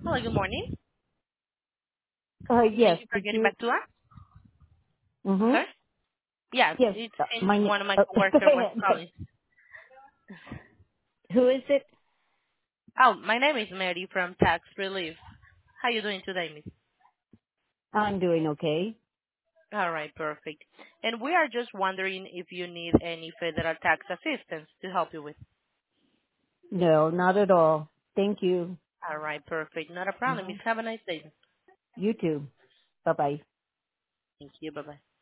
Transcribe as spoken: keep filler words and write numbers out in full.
Hello, good morning. Uh, Thank yes. you for Did getting you? back to us. Mm-hmm. Sir? Yeah, Yes. it Uh, seems my. one of my Uh, go coworkers was ahead. calling. Who is it? Oh, my name is Mary from Tax Relief. How you doing today, miss? I'm doing okay. All right, perfect. And we are just wondering if you need any federal tax assistance to help you with. No, not at all. Thank you. All right, perfect. Not a problem, hmm miss. Have a nice day. You too. Bye bye. Thank you. Bye-bye.